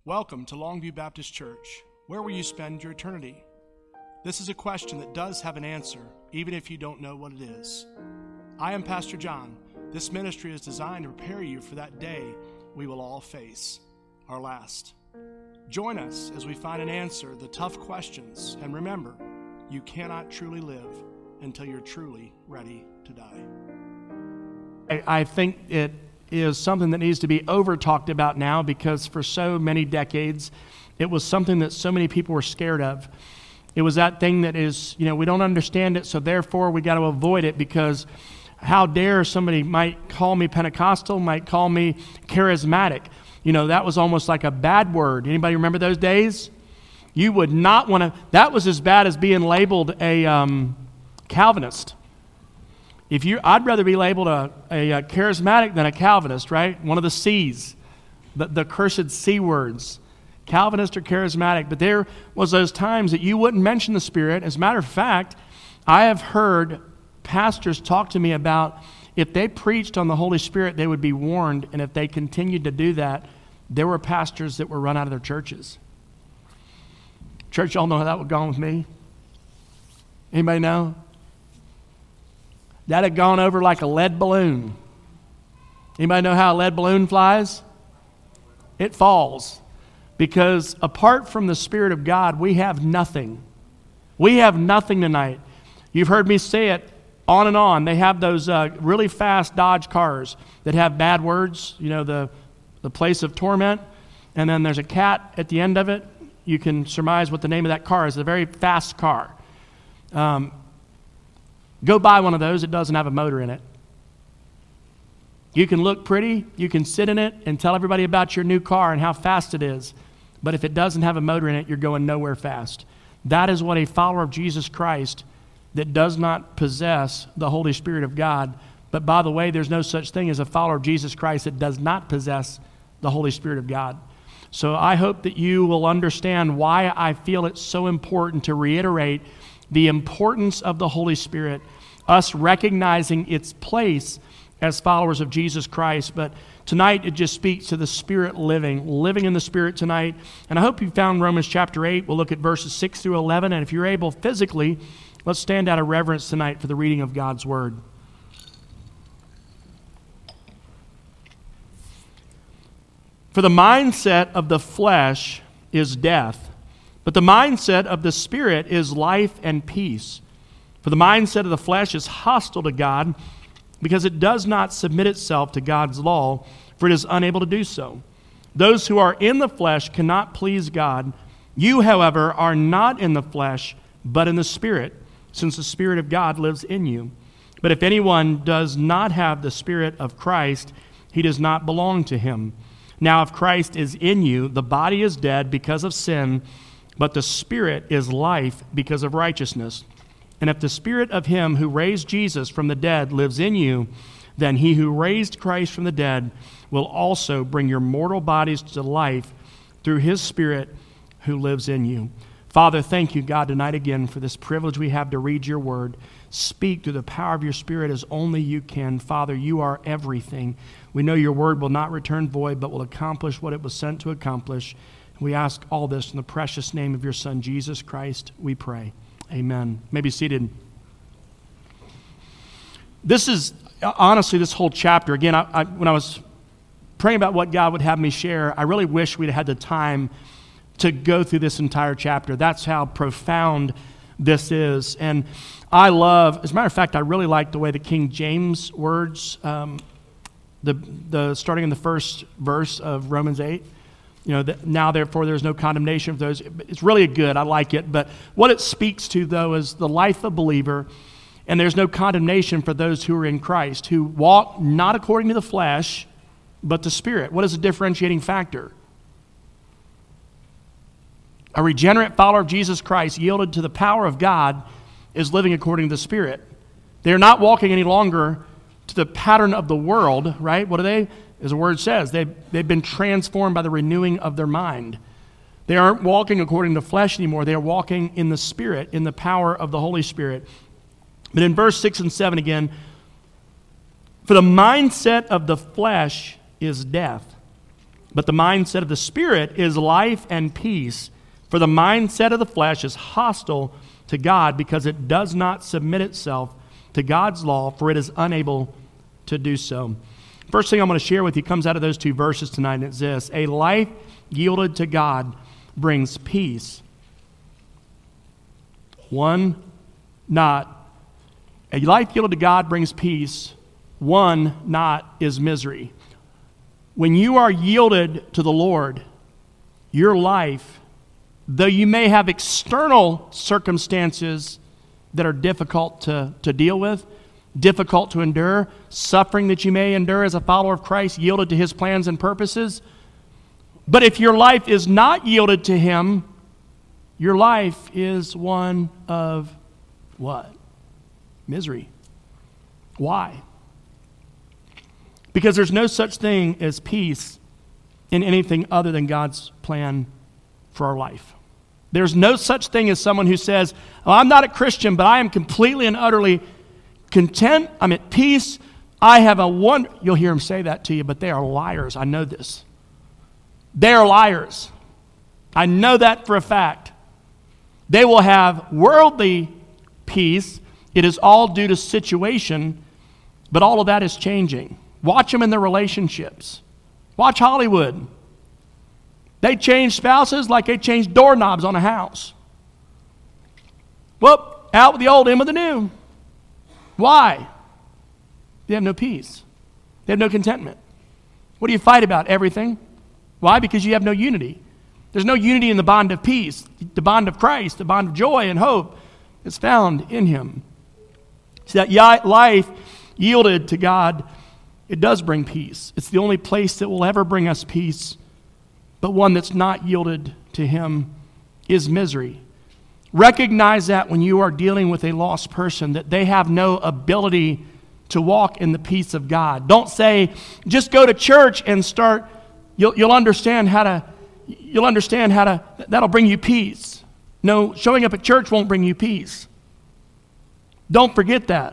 Welcome to Longview Baptist Church. Where will you spend your eternity? This is a question that does have an answer, even if you don't know what it is. I am Pastor John. This ministry is designed to prepare you for that day we will all face, our last. Join us as we find an answer to the tough questions, and remember, you cannot truly live until you're truly ready to die. I think it is something that needs to be over-talked about now, because for so many decades, it was something that so many people were scared of. It was that thing that is, we don't understand it, so therefore we got to avoid it, because how dare somebody might call me Pentecostal, might call me charismatic. That was almost like a bad word. Anybody remember those days? You would not want to, that was as bad as being labeled a Calvinist. I'd rather be labeled a charismatic than a Calvinist, right? One of the C's, the cursed C words, Calvinist or charismatic. But there was those times that you wouldn't mention the Spirit. As a matter of fact, I have heard pastors talk to me about if they preached on the Holy Spirit, they would be warned. And if they continued to do that, there were pastors that were run out of their churches. Church, y'all know how that would go on with me? Anybody know? That had gone over like a lead balloon. Anybody know how a lead balloon flies? It falls. Because apart from the Spirit of God, we have nothing. We have nothing tonight. You've heard me say it on and on. They have those really fast Dodge cars that have bad words, the place of torment. And then there's a cat at the end of it. You can surmise what the name of that car is. It's a very fast car. Go buy one of those. It doesn't have a motor in it. You can look pretty. You can sit in it and tell everybody about your new car and how fast it is. But if it doesn't have a motor in it, you're going nowhere fast. That is what a follower of Jesus Christ that does not possess the Holy Spirit of God. But by the way, there's no such thing as a follower of Jesus Christ that does not possess the Holy Spirit of God. So I hope that you will understand why I feel it's so important to reiterate the importance of the Holy Spirit, us recognizing its place as followers of Jesus Christ. But tonight it just speaks to the Spirit living in the Spirit tonight. And I hope you found Romans chapter 8. We'll look at verses 6 through 11. And if you're able physically, let's stand out of reverence tonight for the reading of God's Word. For the mindset of the flesh is death, but the mindset of the Spirit is life and peace. For the mindset of the flesh is hostile to God, because it does not submit itself to God's law, for it is unable to do so. Those who are in the flesh cannot please God. You, however, are not in the flesh, but in the Spirit, since the Spirit of God lives in you. But if anyone does not have the Spirit of Christ, he does not belong to him. Now, if Christ is in you, the body is dead because of sin, but the Spirit is life because of righteousness. And if the Spirit of him who raised Jesus from the dead lives in you, then he who raised Christ from the dead will also bring your mortal bodies to life through his Spirit who lives in you. Father, thank you, God, tonight again for this privilege we have to read your word. Speak through the power of your Spirit as only you can. Father, you are everything. We know your word will not return void, but will accomplish what it was sent to accomplish. We ask all this in the precious name of your Son, Jesus Christ, we pray. Amen. You may be seated. This is, honestly, this whole chapter, again, when I was praying about what God would have me share, I really wish we'd had the time to go through this entire chapter. That's how profound this is. And I love, as a matter of fact, I really like the way the King James words, the starting in the first verse of Romans 8. Now therefore there's no condemnation for those. It's really good. I like it. But what it speaks to, though, is the life of a believer, and there's no condemnation for those who are in Christ, who walk not according to the flesh, but the Spirit. What is the differentiating factor? A regenerate follower of Jesus Christ, yielded to the power of God, is living according to the Spirit. They're not walking any longer to the pattern of the world, right? What are they? As the word says, they've been transformed by the renewing of their mind. They aren't walking according to flesh anymore. They are walking in the Spirit, in the power of the Holy Spirit. But in verse 6 and 7 again, for the mindset of the flesh is death, But the mindset of the Spirit is life and peace. For the mindset of the flesh is hostile to God because it does not submit itself to God's law, for it is unable to do so. First thing I'm going to share with you comes out of those two verses tonight, and it's this. A life yielded to God brings peace. A life yielded to God brings peace. One not is misery. When you are yielded to the Lord, your life, though you may have external circumstances that are difficult to deal with, difficult to endure, suffering that you may endure as a follower of Christ, yielded to His plans and purposes. But if your life is not yielded to Him, your life is one of what? Misery. Why? Because there's no such thing as peace in anything other than God's plan for our life. There's no such thing as someone who says, oh, I'm not a Christian, but I am completely and utterly content. I'm at peace. I have you'll hear them say that to you, but they are liars. I know this. They are liars. I know that for a fact. They will have worldly peace. It is all due to situation, but all of that is changing. Watch them in their relationships. Watch Hollywood. They change spouses like they change doorknobs on a house. Whoop, out with the old, in with the new. Why? They have no peace. They have no contentment. What do you fight about? Everything. Why? Because you have no unity. There's no unity in the bond of peace, the bond of Christ, the bond of joy and hope is found in Him. See, that life yielded to God, it does bring peace. It's the only place that will ever bring us peace, but one that's not yielded to Him is misery. Recognize that when you are dealing with a lost person, that they have no ability to walk in the peace of God. Don't say, just go to church and start, you'll understand how to, that'll bring you peace. No, showing up at church won't bring you peace. Don't forget that.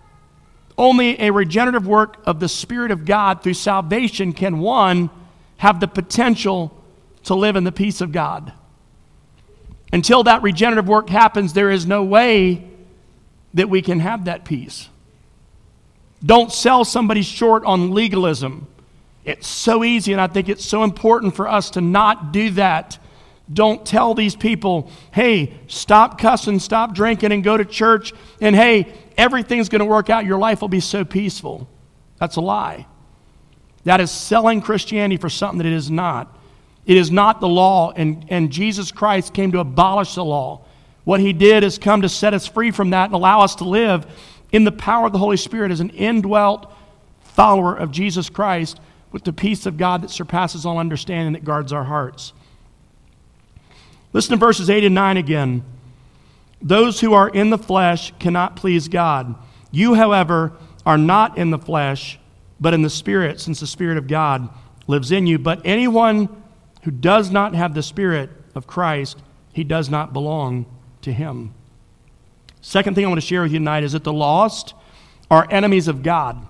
Only a regenerative work of the Spirit of God through salvation can one have the potential to live in the peace of God. Until that regenerative work happens, there is no way that we can have that peace. Don't sell somebody short on legalism. It's so easy, and I think it's so important for us to not do that. Don't tell these people, hey, stop cussing, stop drinking, and go to church, and hey, everything's going to work out. Your life will be so peaceful. That's a lie. That is selling Christianity for something that it is not. It is not the law, and Jesus Christ came to abolish the law. What He did is come to set us free from that and allow us to live in the power of the Holy Spirit as an indwelt follower of Jesus Christ with the peace of God that surpasses all understanding that guards our hearts. Listen to verses 8 and 9 again. Those who are in the flesh cannot please God. You, however, are not in the flesh, but in the Spirit, since the Spirit of God lives in you. But anyone who does not have the Spirit of Christ, he does not belong to Him. Second thing I want to share with you tonight is that the lost are enemies of God.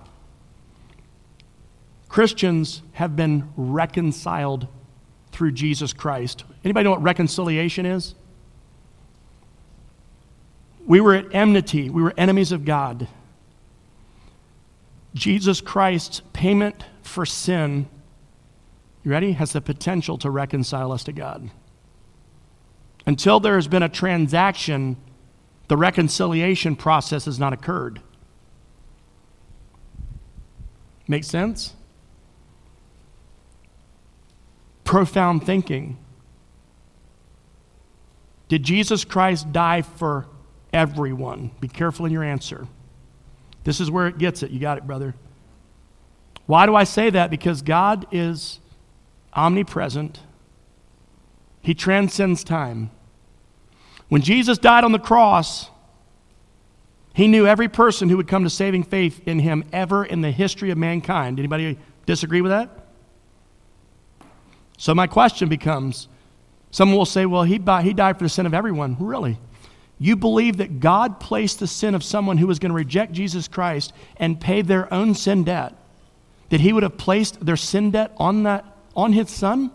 Christians have been reconciled through Jesus Christ. Anybody know what reconciliation is? We were at enmity. We were enemies of God. Jesus Christ's payment for sin, you ready, has the potential to reconcile us to God. Until there has been a transaction, the reconciliation process has not occurred. Make sense? Profound thinking. Did Jesus Christ die for everyone? Be careful in your answer. This is where it gets it. You got it, brother. Why do I say that? Because God is omnipresent. He transcends time. When Jesus died on the cross, He knew every person who would come to saving faith in Him ever in the history of mankind. Anybody disagree with that? So my question becomes, someone will say, well, he died for the sin of everyone. Really? You believe that God placed the sin of someone who was going to reject Jesus Christ and pay their own sin debt, that He would have placed their sin debt on that on his son?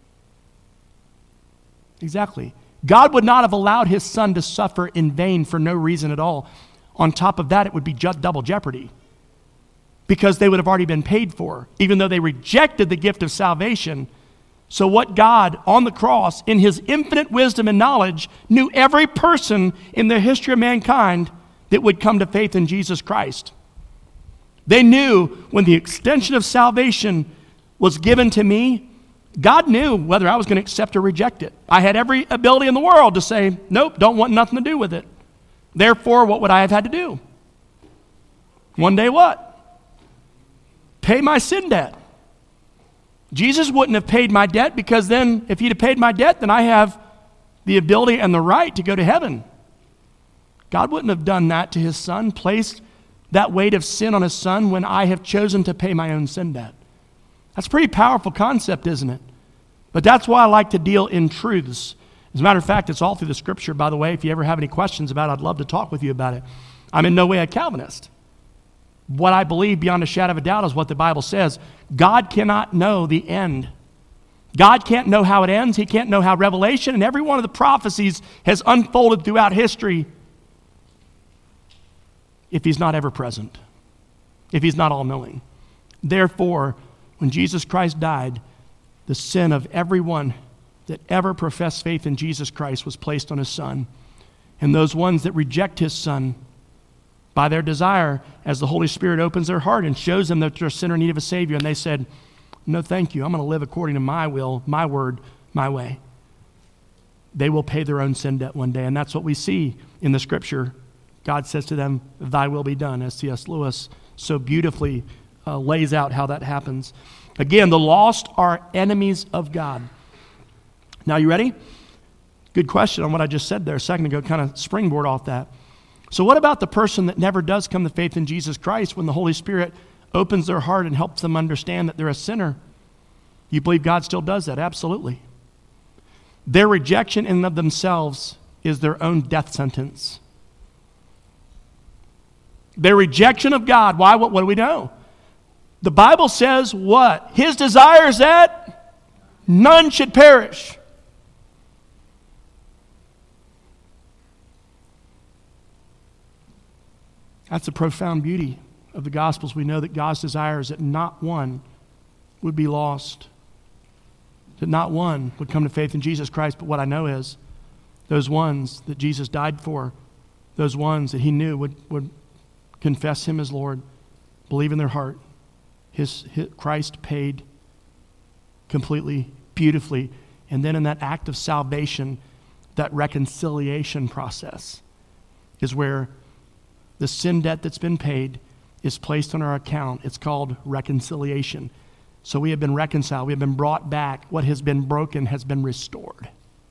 Exactly. God would not have allowed his son to suffer in vain for no reason at all. On top of that, it would be double jeopardy, because they would have already been paid for, even though they rejected the gift of salvation. So what God on the cross, in his infinite wisdom and knowledge, knew every person in the history of mankind that would come to faith in Jesus Christ. They knew when the extension of salvation was given to me, God knew whether I was going to accept or reject it. I had every ability in the world to say, nope, don't want nothing to do with it. Therefore, what would I have had to do? One day what? Pay my sin debt. Jesus wouldn't have paid my debt, because then if he'd have paid my debt, then I have the ability and the right to go to heaven. God wouldn't have done that to his son, placed that weight of sin on his son when I have chosen to pay my own sin debt. That's a pretty powerful concept, isn't it? But that's why I like to deal in truths. As a matter of fact, it's all through the scripture, by the way. If you ever have any questions about it, I'd love to talk with you about it. I'm in no way a Calvinist. What I believe beyond a shadow of a doubt is what the Bible says. God cannot know the end. God can't know how it ends. He can't know how Revelation and every one of the prophecies has unfolded throughout history if he's not ever present, if he's not all-knowing. Therefore, when Jesus Christ died, the sin of everyone that ever professed faith in Jesus Christ was placed on his son. And those ones that reject his son by their desire, as the Holy Spirit opens their heart and shows them that they're a sinner in need of a Savior, and they said, no, thank you. I'm going to live according to my will, my word, my way. They will pay their own sin debt one day. And that's what we see in the scripture. God says to them, thy will be done, as C.S. Lewis so beautifully lays out how that happens. Again, the lost are enemies of God. Now, you ready? Good question on what I just said there a second ago, kind of springboard off that. So what about the person that never does come to faith in Jesus Christ when the Holy Spirit opens their heart and helps them understand that they're a sinner? You believe God still does that? Absolutely. Their rejection in and of themselves is their own death sentence. Their rejection of God. Why? What do we know? The Bible says what? His desire is that none should perish. That's the profound beauty of the Gospels. We know that God's desire is that not one would be lost, that not one would come to faith in Jesus Christ. But what I know is those ones that Jesus died for, those ones that he knew would confess him as Lord, believe in their heart, his Christ paid completely, beautifully. And then in that act of salvation, that reconciliation process is where the sin debt that's been paid is placed on our account. It's called reconciliation. So we have been reconciled. We have been brought back. What has been broken has been restored.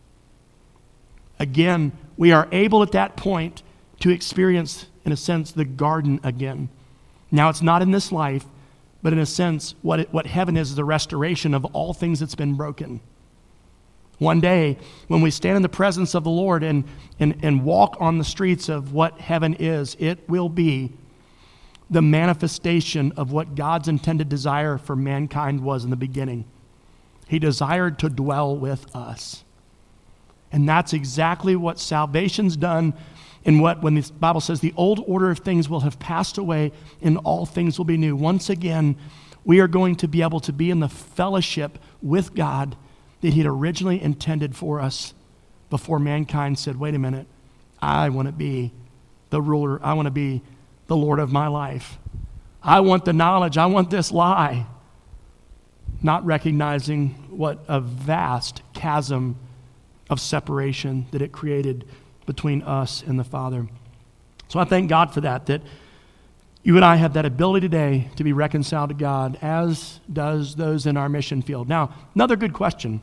Again, we are able at that point to experience, in a sense, the garden again. Now, it's not in this life, but in a sense, what heaven is the restoration of all things that's been broken. One day, when we stand in the presence of the Lord and walk on the streets of what heaven is, it will be the manifestation of what God's intended desire for mankind was in the beginning. He desired to dwell with us. And that's exactly what salvation's done, and when the Bible says the old order of things will have passed away and all things will be new. Once again, we are going to be able to be in the fellowship with God that he had originally intended for us before mankind said, wait a minute, I want to be the ruler. I want to be the Lord of my life. I want the knowledge. I want this lie. Not recognizing what a vast chasm of separation that it created between us and the Father. So I thank God for that you and I have that ability today to be reconciled to God, as does those in our mission field. Now, another good question.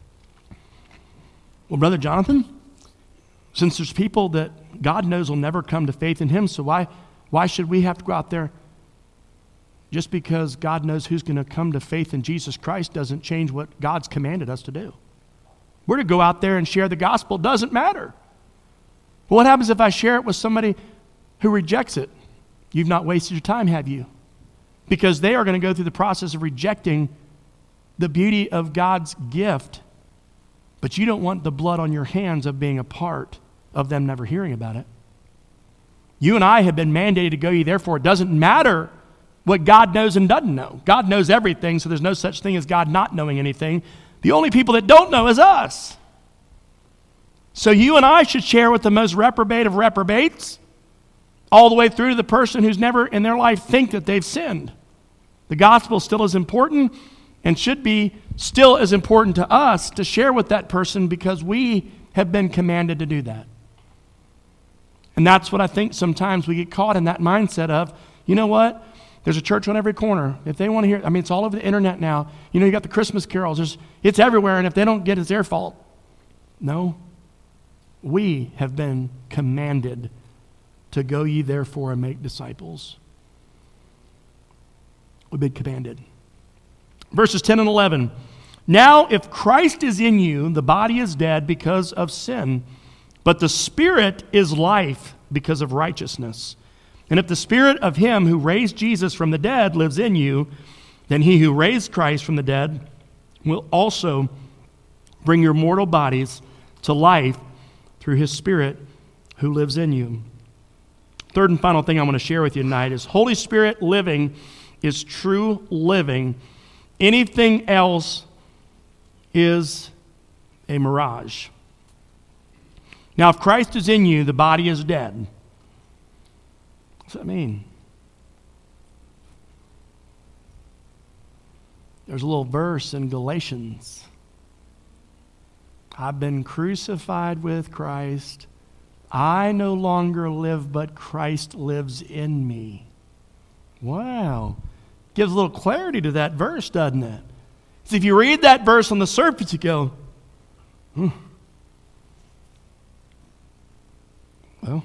Well, Brother Jonathan, since there's people that God knows will never come to faith in him, so why should we have to go out there? Just because God knows who's going to come to faith in Jesus Christ doesn't change what God's commanded us to do. We're to go out there and share the gospel. It doesn't matter. Well, what happens if I share it with somebody who rejects it? You've not wasted your time, have you? Because they are going to go through the process of rejecting the beauty of God's gift, but you don't want the blood on your hands of being a part of them never hearing about it. You and I have been mandated to go ye therefore. It doesn't matter what God knows and doesn't know. God knows everything, so there's no such thing as God not knowing anything. The only people that don't know is us. So you and I should share with the most reprobate of reprobates, all the way through to the person who's never in their life think that they've sinned. The gospel still is important and should be still as important to us to share with that person because we have been commanded to do that. And that's what I think sometimes we get caught in that mindset of, you know what? There's a church on every corner. If they want to hear, it's all over the internet now. You got the Christmas carols. It's everywhere, and if they don't get it, it's their fault. No. We have been commanded to go ye therefore and make disciples. We've been commanded. Verses 10 and 11. Now, if Christ is in you, the body is dead because of sin, but the Spirit is life because of righteousness. And if the Spirit of him who raised Jesus from the dead lives in you, then he who raised Christ from the dead will also bring your mortal bodies to life through his Spirit who lives in you. Third and final thing I want to share with you tonight is Holy Spirit living is true living. Anything else is a mirage. Now, if Christ is in you, the body is dead. What's that mean? There's a little verse in Galatians. I've been crucified with Christ. I no longer live, but Christ lives in me. Wow. Gives a little clarity to that verse, doesn't it? So if you read that verse on the surface, you go, well,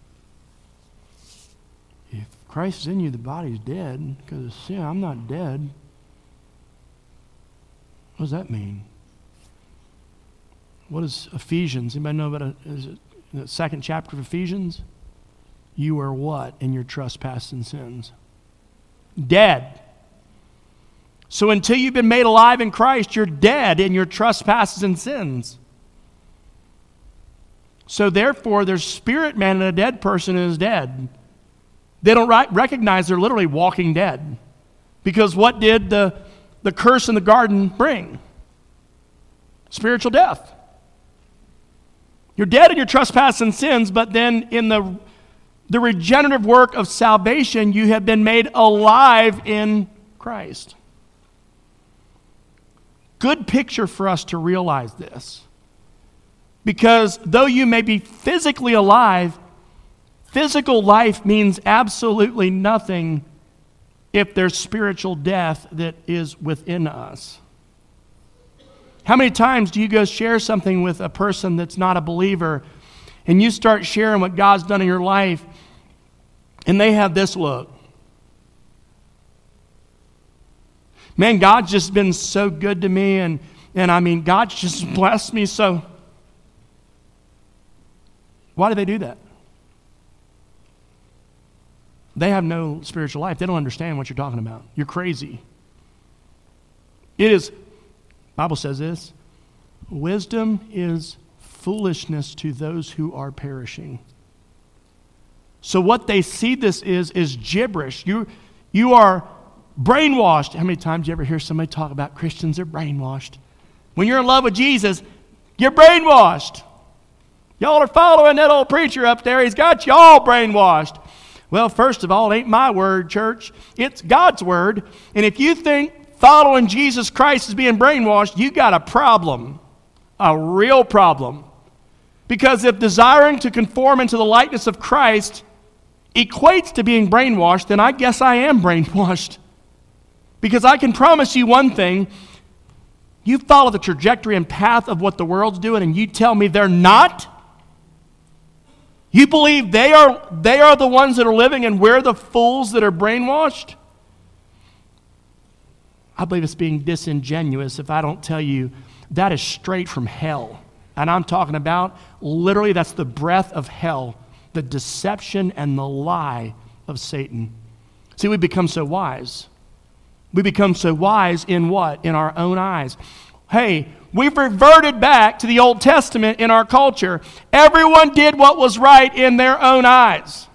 if Christ is in you, the body's dead. Because of sin, I'm not dead. What does that mean? What is Ephesians? Anybody know about is it the second chapter of Ephesians? You are what in your trespasses and sins? Dead. So until you've been made alive in Christ, you're dead in your trespasses and sins. So therefore, there's spirit man and a dead person is dead. They don't recognize they're literally walking dead. Because what did the curse in the garden bring? Spiritual death. You're dead in your trespasses and sins, but then in the regenerative work of salvation, you have been made alive in Christ. Good picture for us to realize this. Because though you may be physically alive, physical life means absolutely nothing if there's spiritual death that is within us. How many times do you go share something with a person that's not a believer and you start sharing what God's done in your life and they have this look? Man, God's just been so good to me and God's just blessed me so. Why do they do that? They have no spiritual life. They don't understand what you're talking about. You're crazy. It is, Bible says this, wisdom is foolishness to those who are perishing. So what they see this is gibberish. You are brainwashed. How many times do you ever hear somebody talk about Christians are brainwashed? When you're in love with Jesus, you're brainwashed. Y'all are following that old preacher up there. He's got you all brainwashed. Well, first of all, it ain't my word, church. It's God's word. And if you think following Jesus Christ is being brainwashed, you got a problem. A real problem. Because if desiring to conform into the likeness of Christ equates to being brainwashed, then I guess I am brainwashed. Because I can promise you one thing. You follow the trajectory and path of what the world's doing and you tell me they're not? You believe they are the ones that are living and we're the fools that are brainwashed? I believe it's being disingenuous if I don't tell you that is straight from hell. And I'm talking about literally that's the breath of hell, the deception and the lie of Satan. See, we become so wise. We become so wise in what? In our own eyes. Hey, we've reverted back to the Old Testament in our culture. Everyone did what was right in their own eyes.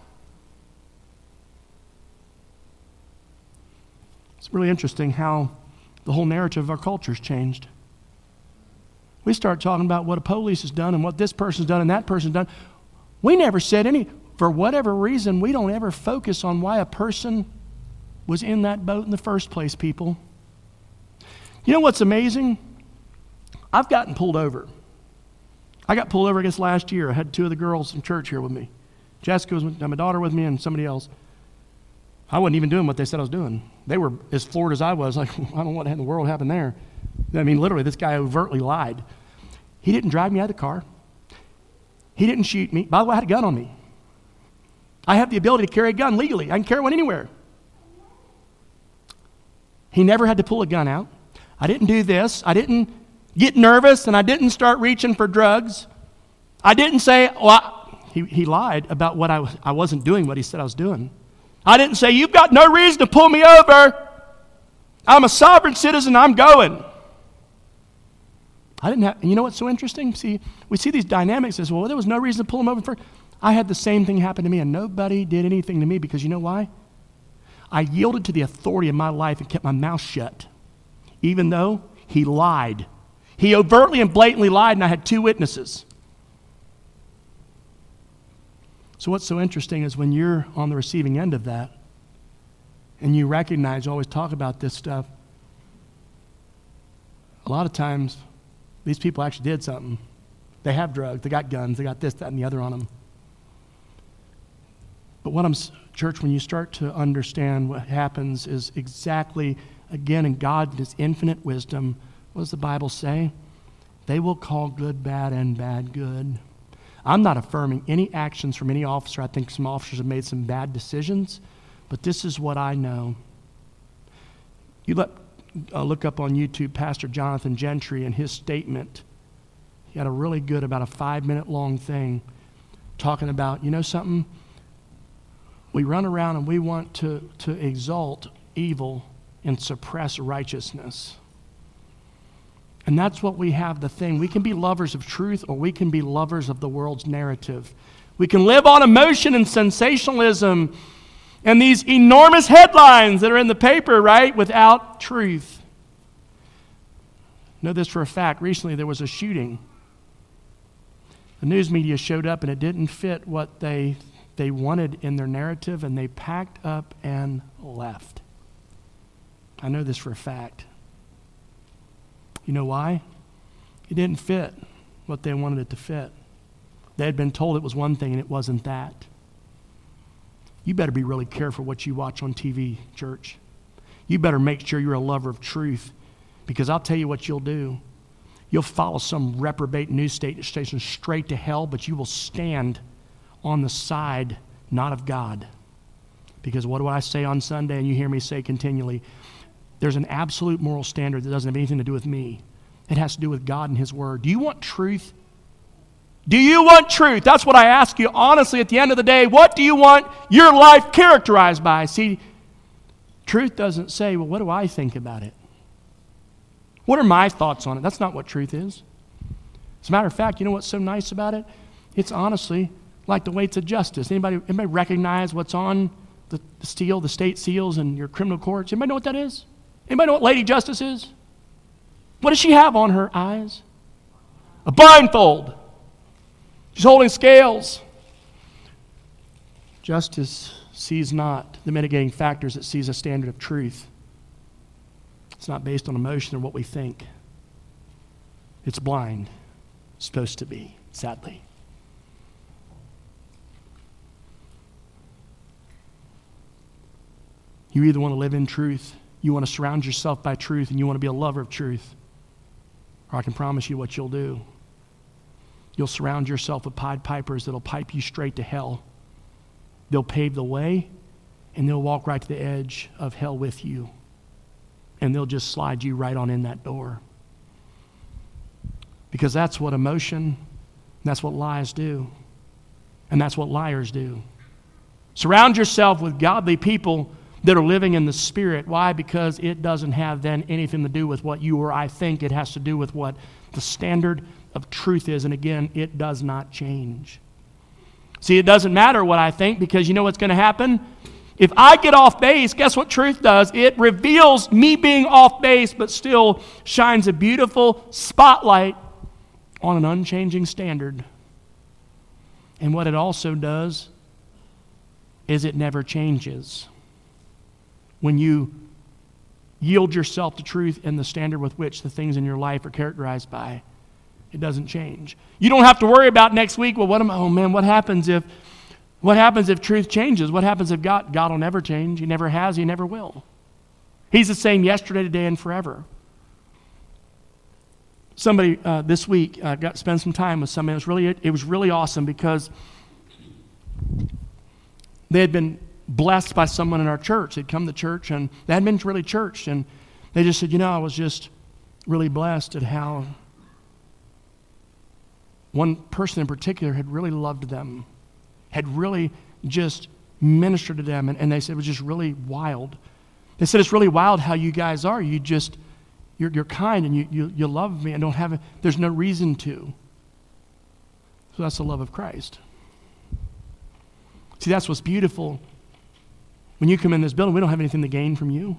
It's really interesting how the whole narrative of our culture has changed. We start talking about what a police has done and what this person's done and that person's done. We never said for whatever reason, we don't ever focus on why a person was in that boat in the first place, people. You know what's amazing? I've gotten pulled over. I got pulled over, I guess, last year. I had 2 of the girls from church here with me. Jessica was my daughter with me and somebody else. I wasn't even doing what they said I was doing. They were as floored as I was. Like, I don't know what in the world happened there. I mean, literally, this guy overtly lied. He didn't drive me out of the car. He didn't shoot me. By the way, I had a gun on me. I have the ability to carry a gun legally. I can carry one anywhere. He never had to pull a gun out. I didn't do this. I didn't get nervous, and I didn't start reaching for drugs. I didn't say, he lied about what I wasn't doing what he said I was doing. I didn't say, you've got no reason to pull me over. I'm a sovereign citizen. I'm going. I didn't have, you know what's so interesting? See, we see these dynamics as, well, there was no reason to pull him over first. I had the same thing happen to me, and nobody did anything to me because you know why? I yielded to the authority of my life and kept my mouth shut, even though he lied. He overtly and blatantly lied, and I had 2 witnesses. So what's so interesting is when you're on the receiving end of that, and you recognize, you always talk about this stuff, a lot of times, these people actually did something. They have drugs, they got guns, they got this, that, and the other on them. But church, when you start to understand what happens is exactly, again, in God, His infinite wisdom, what does the Bible say? They will call good bad and bad good. I'm not affirming any actions from any officer. I think some officers have made some bad decisions, but this is what I know. You look up on YouTube Pastor Jonathan Gentry and his statement. He had a really good, about a 5-minute long thing talking about, you know something? We run around and we want to exalt evil and suppress righteousness. And that's what we have the thing. We can be lovers of truth or we can be lovers of the world's narrative. We can live on emotion and sensationalism and these enormous headlines that are in the paper, right, without truth. Know this for a fact. Recently there was a shooting. The news media showed up and it didn't fit what they wanted in their narrative, and they packed up and left. I know this for a fact. You know why? It didn't fit what they wanted it to fit. They had been told it was one thing and it wasn't that. You better be really careful what you watch on TV, church. You better make sure you're a lover of truth, because I'll tell you what you'll do. You'll follow some reprobate news station straight to hell, but you will stand on the side, not of God. Because what do I say on Sunday, and you hear me say continually? There's an absolute moral standard that doesn't have anything to do with me. It has to do with God and His Word. Do you want truth? Do you want truth? That's what I ask you honestly at the end of the day. What do you want your life characterized by? See, truth doesn't say, well, what do I think about it? What are my thoughts on it? That's not what truth is. As a matter of fact, you know what's so nice about it? It's honestly like the weights of justice. Anybody recognize what's on the seal, the state seals in your criminal courts? Anybody know what that is? Anybody know what Lady Justice is? What does she have on her eyes? A blindfold. She's holding scales. Justice sees not the mitigating factors, it sees a standard of truth. It's not based on emotion or what we think. It's blind. It's supposed to be, sadly. You either want to live in truth, you want to surround yourself by truth, and you want to be a lover of truth, or I can promise you what you'll do. You'll surround yourself with Pied Pipers that'll pipe you straight to hell. They'll pave the way, and they'll walk right to the edge of hell with you. And they'll just slide you right on in that door. Because that's what emotion, that's what lies do. And that's what liars do. Surround yourself with godly people that are living in the Spirit. Why? Because it doesn't have then anything to do with what you or I think. It has to do with what the standard of truth is. And again, it does not change. See, it doesn't matter what I think, because you know what's going to happen? If I get off base, guess what truth does? It reveals me being off base, but still shines a beautiful spotlight on an unchanging standard. And what it also does is it never changes. When you yield yourself to truth and the standard with which the things in your life are characterized by, it doesn't change. You don't have to worry about next week, well, what happens if truth changes? What happens if God will never change? He never has, He never will. He's the same yesterday, today, and forever. Somebody this week got to spend some time with somebody. It was really awesome, because they had been blessed by someone in our church. They'd come to church, and they hadn't been really churched, and they just said, I was just really blessed at how one person in particular had really loved them, had really just ministered to them, and they said it was just really wild. They said, it's really wild how you guys are. You're kind, and you love me, and there's no reason to. So that's the love of Christ. See, that's what's beautiful. When you come in this building, we don't have anything to gain from you.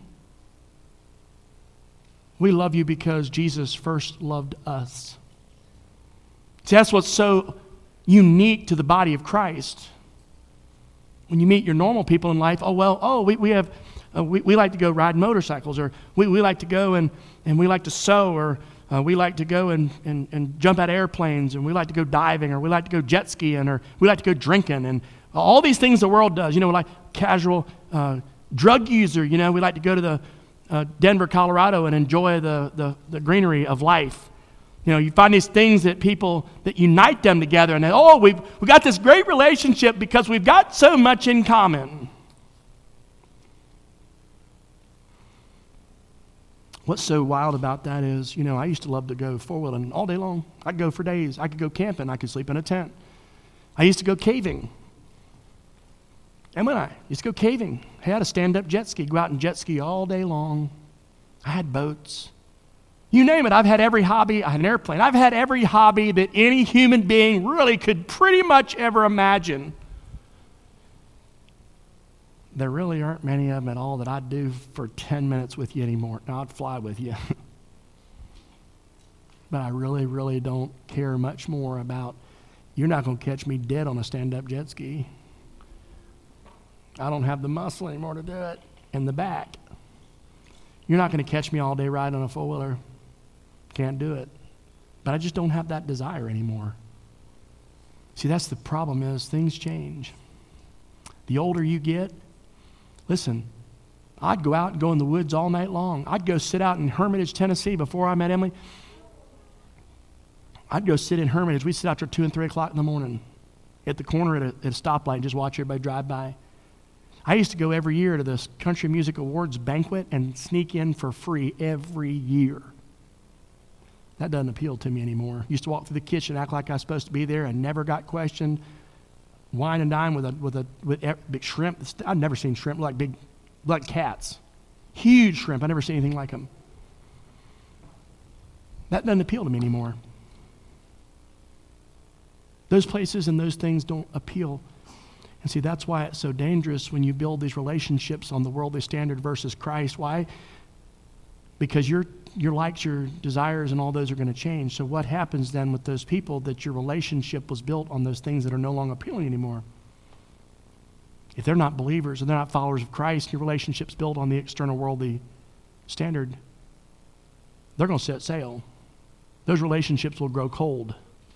We love you because Jesus first loved us. See, that's what's so unique to the body of Christ. When you meet your normal people in life, we like to go ride motorcycles, or we like to go and we like to sew, or we like to go and jump out of airplanes, and we like to go diving, or we like to go jet skiing, or we like to go drinking, and all these things the world does. Like casual drug user, we like to go to the Denver, Colorado, and enjoy the greenery of life. You find these things that unite them together, and we've got this great relationship because we've got so much in common. What's so wild about that is, I used to love to go four-wheeling all day long. I'd go for days. I could go camping. I could sleep in a tent. I used to go caving. And when I used to go caving, I had a stand-up jet ski, go out and jet ski all day long. I had boats. You name it, I've had every hobby. I had an airplane. I've had every hobby that any human being really could pretty much ever imagine. There really aren't many of them at all that I'd do for 10 minutes with you anymore. Now, I'd fly with you. But I really, really don't care much more about, you're not going to catch me dead on a stand-up jet ski. I don't have the muscle anymore to do it in the back. You're not going to catch me all day riding on a four-wheeler. Can't do it. But I just don't have that desire anymore. See, that's the problem, is things change. The older you get, listen, I'd go out and go in the woods all night long. I'd go sit out in Hermitage, Tennessee before I met Emily. I'd go sit in Hermitage. We'd sit out till 2 and 3 o'clock in the morning at the corner at a stoplight and just watch everybody drive by. I used to go every year to this Country Music Awards banquet and sneak in for free every year. That doesn't appeal to me anymore. Used to walk through the kitchen, act like I was supposed to be there, and never got questioned. Wine and dine with big shrimp. I've never seen shrimp like cats. Huge shrimp. I've never seen anything like them. That doesn't appeal to me anymore. Those places and those things don't appeal. And see, that's why it's so dangerous when you build these relationships on the worldly standard versus Christ. Why? Because your likes, your desires, and all those are going to change. So what happens then with those people that your relationship was built on those things that are no longer appealing anymore? If they're not believers and they're not followers of Christ, your relationship's built on the external worldly standard, they're going to set sail. Those relationships will grow cold.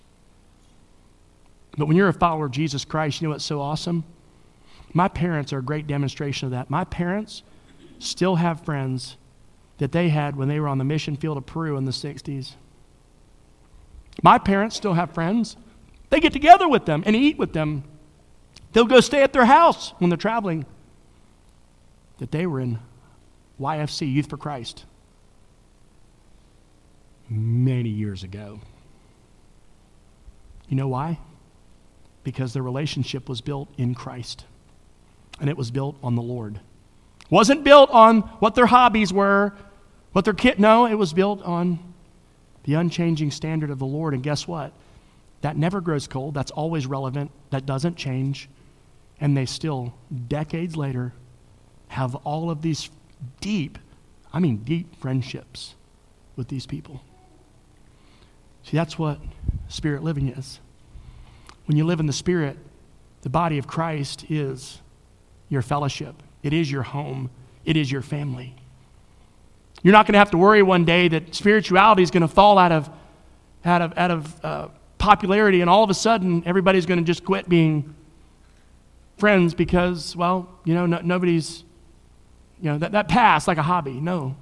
But when you're a follower of Jesus Christ, you know what's so awesome? My parents are a great demonstration of that. My parents still have friends that they had when they were on the mission field of Peru in the 60s. My parents still have friends. They get together with them and eat with them. They'll go stay at their house when they're traveling. That they were in YFC, Youth for Christ, many years ago. You know why? Because their relationship was built in Christ. And it was built on the Lord. Wasn't built on what their hobbies were, what their kid. No, it was built on the unchanging standard of the Lord. And guess what? That never grows cold. That's always relevant. That doesn't change. And they still, decades later, have all of these deep friendships with these people. See, that's what Spirit living is. When you live in the Spirit, the body of Christ is your fellowship. It is your home. It is your family. You're not going to have to worry one day that spirituality is going to fall out of popularity, and all of a sudden everybody's going to just quit being friends because, well, nobody's, that passed like a hobby. No.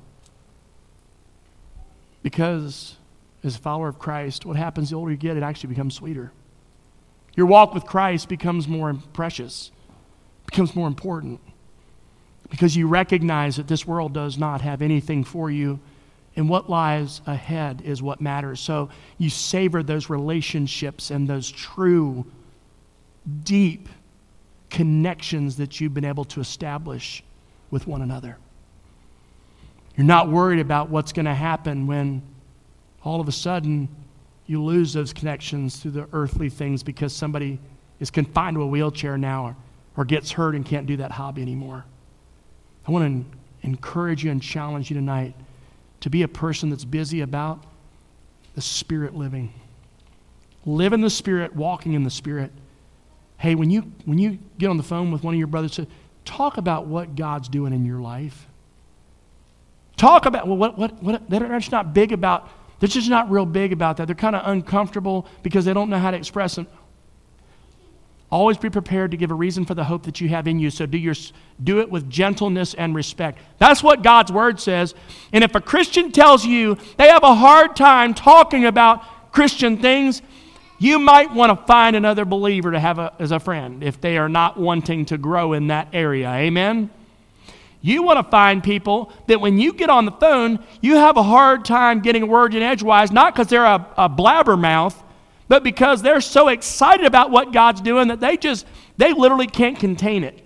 Because as a follower of Christ, what happens the older you get, it actually becomes sweeter. Your walk with Christ becomes more precious, becomes more important, because you recognize that this world does not have anything for you, and what lies ahead is what matters. So you savor those relationships and those true, deep connections that you've been able to establish with one another. You're not worried about what's going to happen when all of a sudden you lose those connections through the earthly things because somebody is confined to a wheelchair now or gets hurt and can't do that hobby anymore. I want to encourage you and challenge you tonight to be a person that's busy about the Spirit living. Live in the Spirit, walking in the Spirit. Hey, when you get on the phone with one of your brothers, talk about what God's doing in your life. Talk about what they're just not big about. They're just not real big about that. They're kind of uncomfortable because they don't know how to express it. Always be prepared to give a reason for the hope that you have in you. So do it with gentleness and respect. That's what God's Word says. And if a Christian tells you they have a hard time talking about Christian things, you might want to find another believer to have as a friend if they are not wanting to grow in that area. Amen? You want to find people that when you get on the phone, you have a hard time getting words in edgewise, not because they're a blabbermouth, but because they're so excited about what God's doing that they literally can't contain it.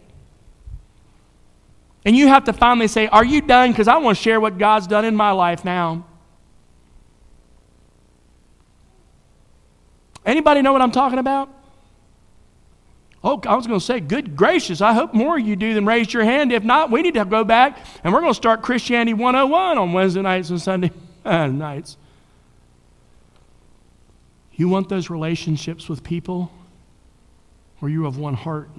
And you have to finally say, are you done? Because I want to share what God's done in my life now. Anybody know what I'm talking about? Oh, I was going to say, good gracious, I hope more of you do than raise your hand. If not, we need to go back and we're going to start Christianity 101 on Wednesday nights and Sunday nights. You want those relationships with people where you have one heart,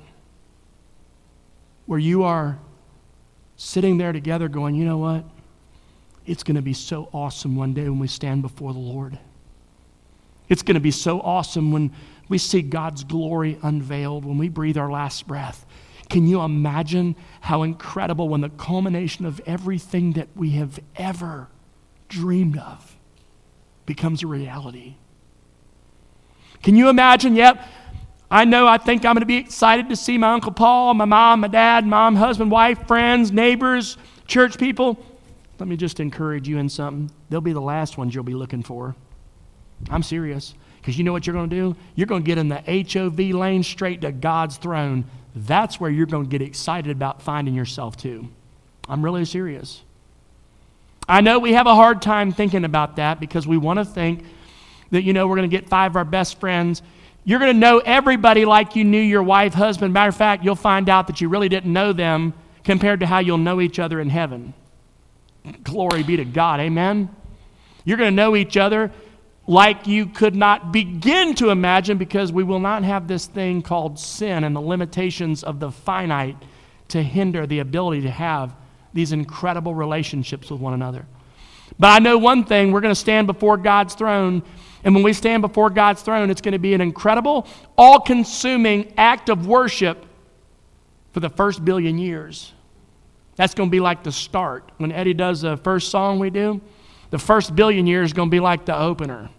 where you are sitting there together going, you know what? It's going to be so awesome one day when we stand before the Lord. It's going to be so awesome when we see God's glory unveiled, when we breathe our last breath. Can you imagine how incredible when the culmination of everything that we have ever dreamed of becomes a reality? Can you imagine? Yep, I think I'm going to be excited to see my Uncle Paul, my mom, my dad, mom, husband, wife, friends, neighbors, church people. Let me just encourage you in something. They'll be the last ones you'll be looking for. I'm serious. Because you know what you're going to do? You're going to get in the HOV lane straight to God's throne. That's where you're going to get excited about finding yourself too. I'm really serious. I know we have a hard time thinking about that because we want to think that, we're going to get 5 of our best friends. You're going to know everybody like you knew your wife, husband. Matter of fact, you'll find out that you really didn't know them compared to how you'll know each other in heaven. Glory be to God. Amen? You're going to know each other like you could not begin to imagine, because we will not have this thing called sin and the limitations of the finite to hinder the ability to have these incredible relationships with one another. But I know one thing, we're going to stand before God's throne, and when we stand before God's throne, it's going to be an incredible, all-consuming act of worship for the first billion years. That's going to be like the start. When Eddie does the first song we do, the first billion years is going to be like the opener.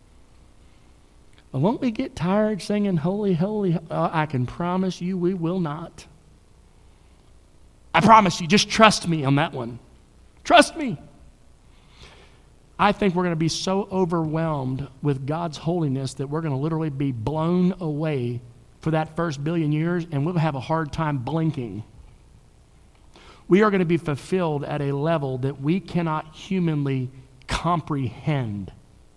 But won't we get tired singing holy, holy? I can promise you we will not. I promise you, just trust me on that one. Trust me. I think we're going to be so overwhelmed with God's holiness that we're going to literally be blown away for that first billion years, and we'll have a hard time blinking. we are going to be fulfilled at a level that we cannot humanly comprehend.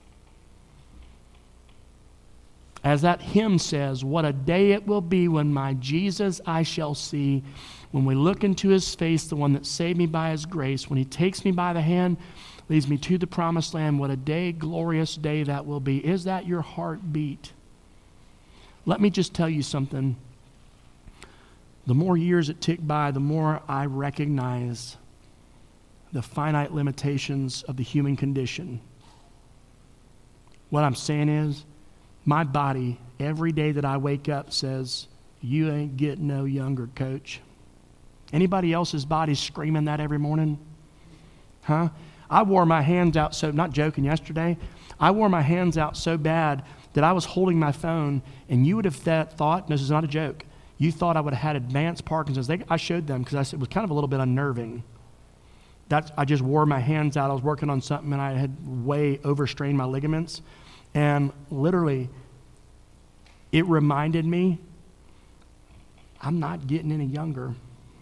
As that hymn says, what a day it will be when my Jesus I shall see, when we look into his face, the one that saved me by his grace, when he takes me by the hand, leads me to the promised land. What a day, glorious day that will be. Is that your heartbeat? Let me just tell you something. The more years that tick by, the more I recognize the finite limitations of the human condition. What I'm saying is, my body, every day that I wake up, says, you ain't getting no younger, coach. Anybody else's body screaming that every morning? Huh? I wore my hands out so, not joking, yesterday, I wore my hands out so bad that I was holding my phone, and you would have thought, this is not a joke, you thought I would have had advanced Parkinson's. I showed them because it was kind of a little bit unnerving. I just wore my hands out. I was working on something, and I had way overstrained my ligaments. And literally, it reminded me, I'm not getting any younger.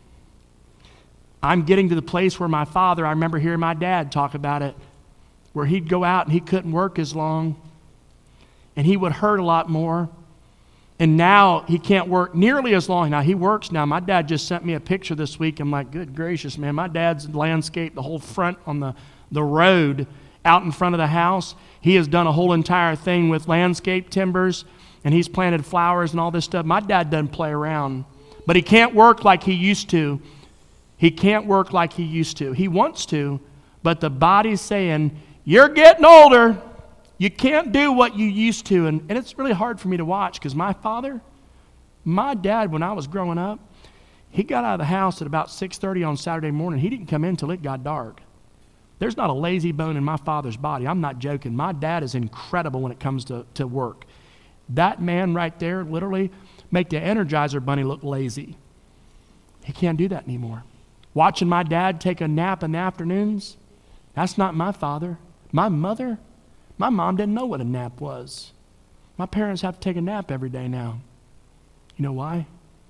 I'm getting to the place where my father, I remember hearing my dad talk about it, where he'd go out and he couldn't work as long, and he would hurt a lot more. And now he can't work nearly as long. Now he works now. My dad just sent me a picture this week. I'm like, good gracious, man. My dad's landscaped the whole front on the road out in front of the house. He has done a whole entire thing with landscape timbers, and he's planted flowers and all this stuff. My dad doesn't play around, but he can't work like he used to. He can't work like he used to. He wants to, but the body's saying, you're getting older. You can't do what you used to. And it's really hard for me to watch because my dad, when I was growing up, he got out of the house at about 6:30 on Saturday morning. He didn't come in until it got dark. There's not a lazy bone in my father's body. I'm not joking. My dad is incredible when it comes to work. That man right there literally make the Energizer Bunny look lazy. He can't do that anymore. Watching my dad take a nap in the afternoons, that's not my father. My mom didn't know what a nap was. My parents have to take a nap every day now. You know why?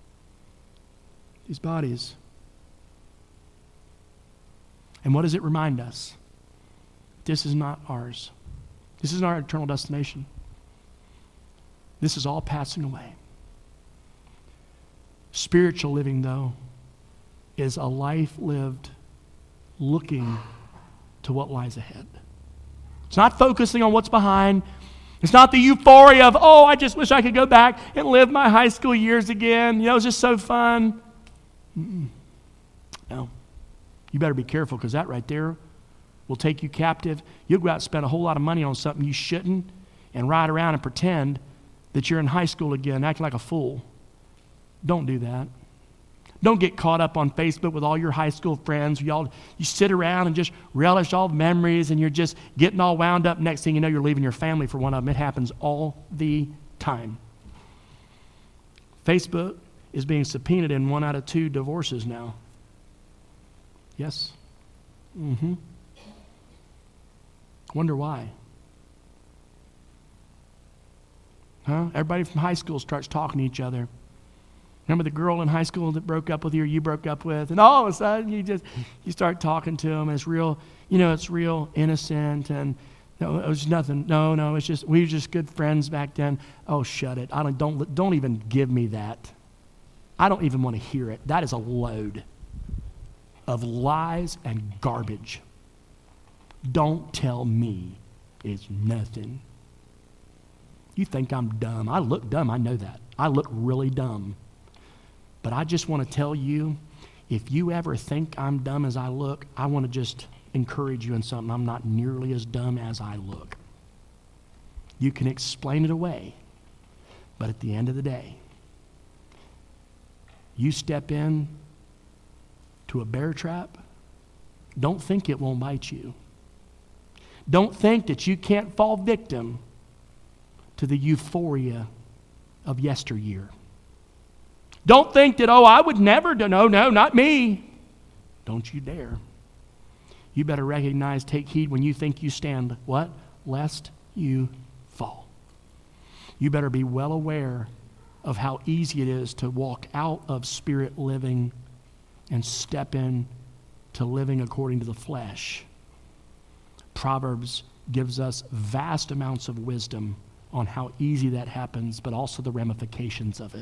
These bodies. And what does it remind us? This is not ours. This is not our eternal destination. This is all passing away. Spiritual living, though, is a life lived looking to what lies ahead. It's not focusing on what's behind. It's not the euphoria of, oh, I just wish I could go back and live my high school years again. You know, it's just so fun. No. You better be careful because that right there will take you captive. You'll go out and spend a whole lot of money on something you shouldn't and ride around and pretend that you're in high school again, acting like a fool. Don't do that. Don't get caught up on Facebook with all your high school friends. You sit around and just relish all the memories, and you're just getting all wound up. Next thing you know, you're leaving your family for one of them. It happens all the time. Facebook is being subpoenaed in 1 out of 2 divorces now. Yes. Wonder why. Huh? Everybody from high school starts talking to each other. Remember the girl in high school that broke up with you or you broke up with? And all of a sudden you start talking to them. And it's real, it's real innocent. And no, it was nothing. No, it's just, we were just good friends back then. Oh, shut it. Don't even give me that. I don't even want to hear it. That is a load of lies and garbage. Don't tell me it's nothing. You think I'm dumb. I look dumb. I know that. I look really dumb. But I just want to tell you, if you ever think I'm dumb as I look, I want to just encourage you in something. I'm not nearly as dumb as I look. You can explain it away, but at the end of the day, you step in to a bear trap, don't think it won't bite you. Don't think that you can't fall victim to the euphoria of yesteryear. Don't think that, I would never do. No, not me. Don't you dare. You better recognize, take heed when you think you stand. What? Lest you fall. You better be well aware of how easy it is to walk out of spirit living and step in to living according to the flesh. Proverbs gives us vast amounts of wisdom on how easy that happens, but also the ramifications of it.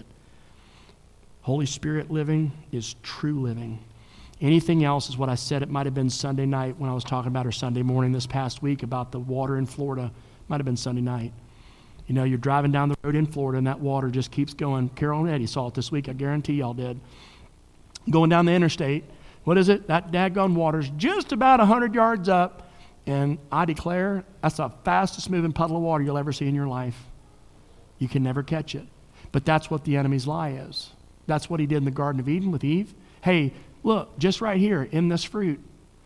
Holy Spirit living is true living. Anything else is what I said. It might have been Sunday night when I was talking about, or Sunday morning this past week about the water in Florida. Might have been Sunday night. You know, you're driving down the road in Florida and that water just keeps going. Carol and Eddie saw it this week. I guarantee y'all did. Going down the interstate, what is it? That daggone water's just about 100 yards up. And I declare that's the fastest moving puddle of water you'll ever see in your life. You can never catch it. But that's what the enemy's lie is. That's what he did in the Garden of Eden with Eve. Hey, look, just right here in this fruit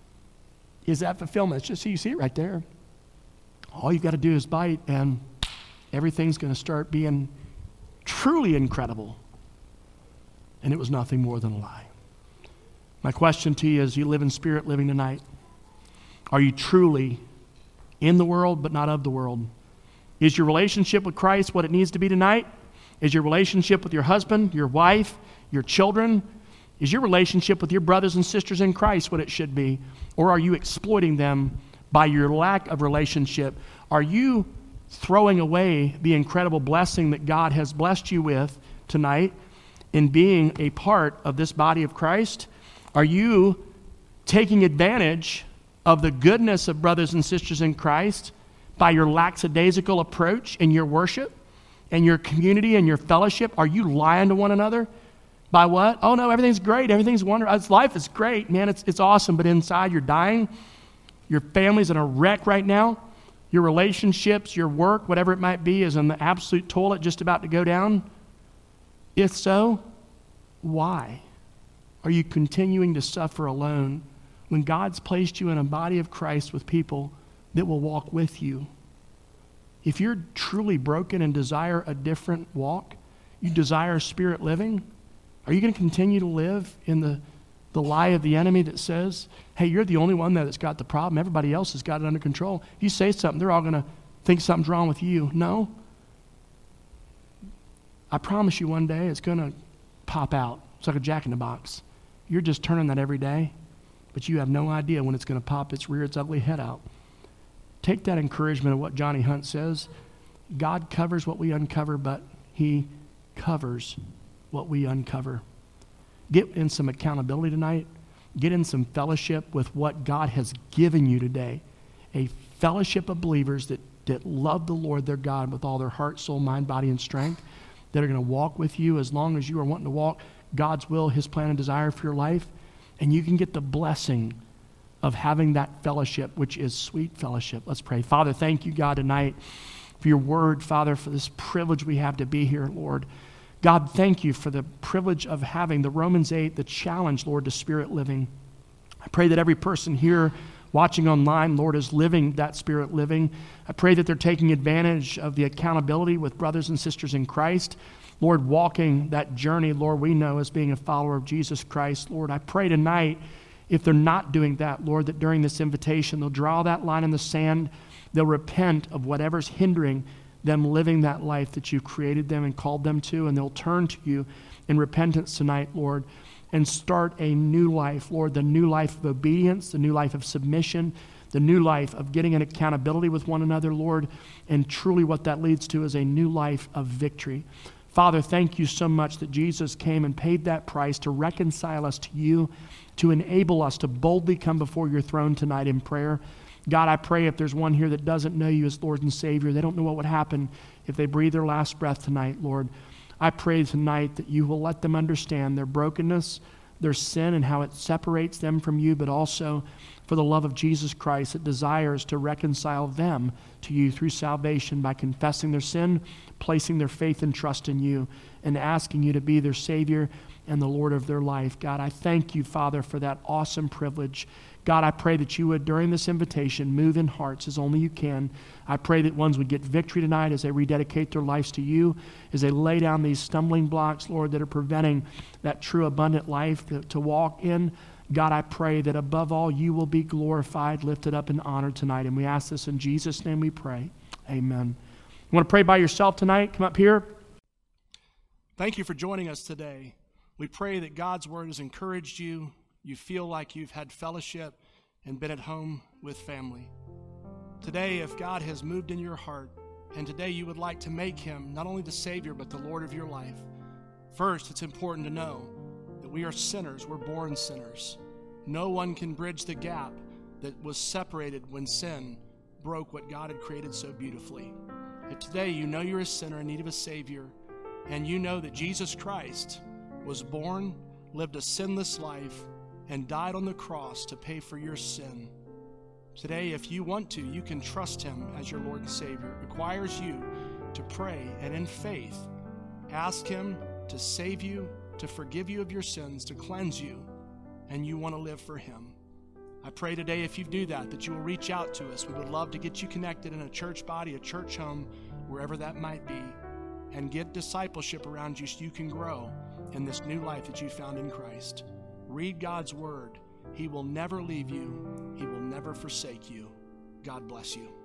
is that fulfillment. It's just so you see it right there. All you've got to do is bite and everything's going to start being truly incredible. And it was nothing more than a lie. My question to you is, you live in spirit living tonight. Are you truly in the world but not of the world? Is your relationship with Christ what it needs to be tonight? Is your relationship with your husband, your wife, your children? Is your relationship with your brothers and sisters in Christ what it should be? Or are you exploiting them by your lack of relationship? Are you throwing away the incredible blessing that God has blessed you with tonight in being a part of this body of Christ? Are you taking advantage of the goodness of brothers and sisters in Christ by your lackadaisical approach in your worship and your community and your fellowship? Are you lying to one another? By what? Oh no, everything's great. Everything's wonderful. Life is great, man. It's awesome. But inside you're dying. Your family's in a wreck right now. Your relationships, your work, whatever it might be, is in the absolute toilet just about to go down. If so, why are you continuing to suffer alone when God's placed you in a body of Christ with people that will walk with you? If you're truly broken and desire a different walk, you desire spirit living, are you going to continue to live in the lie of the enemy that says, hey, you're the only one that's got the problem. Everybody else has got it under control. You say something, they're all going to think something's wrong with you. No. I promise you one day it's going to pop out. It's like a jack-in-the-box. You're just turning that every day, but you have no idea when it's going to pop rear its ugly head out. Take that encouragement of what Johnny Hunt says. God covers what we uncover, but he covers what we uncover. Get in some accountability tonight. Get in some fellowship with what God has given you today. A fellowship of believers that love the Lord their God with all their heart, soul, mind, body, and strength, that are going to walk with you as long as you are wanting to walk God's will, his plan, and desire for your life. And you can get the blessing of having that fellowship, which is sweet fellowship. Let's pray. Father, thank you, God, tonight for your word, Father, for this privilege we have to be here, Lord. God, thank you for the privilege of having the Romans 8, the challenge, Lord, to spirit living. I pray that every person here watching online, Lord, is living that spirit living. I pray that they're taking advantage of the accountability with brothers and sisters in Christ. Lord, walking that journey, Lord, we know as being a follower of Jesus Christ. Lord, I pray tonight, if they're not doing that, Lord, that during this invitation, they'll draw that line in the sand. They'll repent of whatever's hindering them living that life that you created them and called them to, and they'll turn to you in repentance tonight, Lord, and start a new life, Lord, the new life of obedience, the new life of submission, the new life of getting an accountability with one another, Lord, and truly what that leads to is a new life of victory. Father, thank you so much that Jesus came and paid that price to reconcile us to you, to enable us to boldly come before your throne tonight in prayer. God, I pray if there's one here that doesn't know you as Lord and Savior, they don't know what would happen if they breathe their last breath tonight, Lord. I pray tonight that you will let them understand their brokenness, their sin, and how it separates them from you, but also for the love of Jesus Christ that desires to reconcile them to you through salvation by confessing their sin, placing their faith and trust in you, and asking you to be their Savior and the Lord of their life. God, I thank you, Father, for that awesome privilege. God, I pray that you would, during this invitation, move in hearts as only you can. I pray that ones would get victory tonight as they rededicate their lives to you, as they lay down these stumbling blocks, Lord, that are preventing that true abundant life to walk in. God, I pray that above all, you will be glorified, lifted up, and honored tonight. And we ask this in Jesus' name we pray. Amen. You want to pray by yourself tonight? Come up here. Thank you for joining us today. We pray that God's word has encouraged you. You feel like you've had fellowship and been at home with family. Today, if God has moved in your heart, and today you would like to make him not only the Savior, but the Lord of your life, first, it's important to know that we are sinners. We're born sinners. No one can bridge the gap that was separated when sin broke what God had created so beautifully. If today you know you're a sinner in need of a Savior, and you know that Jesus Christ was born, lived a sinless life, and died on the cross to pay for your sin, today, if you want to, you can trust him as your Lord and Savior. It requires you to pray and in faith ask him to save you, to forgive you of your sins, to cleanse you, and you want to live for him. I pray today if you do that, that you will reach out to us. We would love to get you connected in a church body, a church home, wherever that might be, and get discipleship around you so you can grow in this new life that you found in Christ. Read God's word. He will never leave you. He will never forsake you. God bless you.